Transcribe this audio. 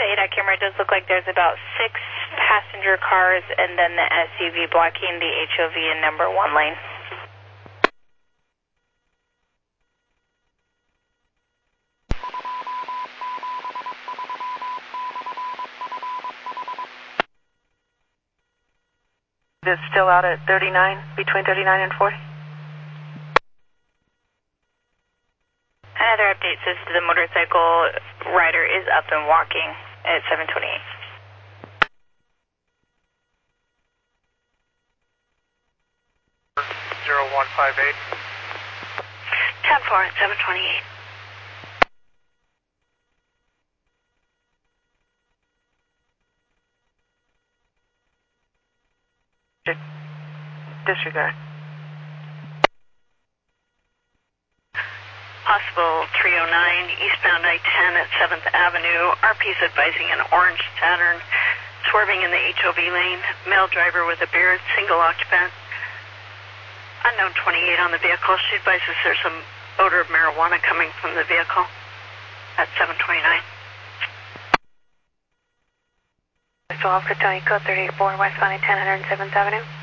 ADAC camera, it does look like there's about 6 passenger cars and then the SUV blocking the HOV in number 1 lane. It's still out at 39, between 39 and 40. Another update says the motorcycle rider is up and walking at 728. 0158. 10-4 at 728. Disregard. Possible 309 eastbound I-10 at 7th Avenue. RP's advising an orange Saturn swerving in the HOV lane. Male driver with a beard, single occupant. Unknown 28 on the vehicle. She advises there's some odor of marijuana coming from the vehicle at 729. So Officer Tony Code 38-4 westbound I-10 107th Avenue.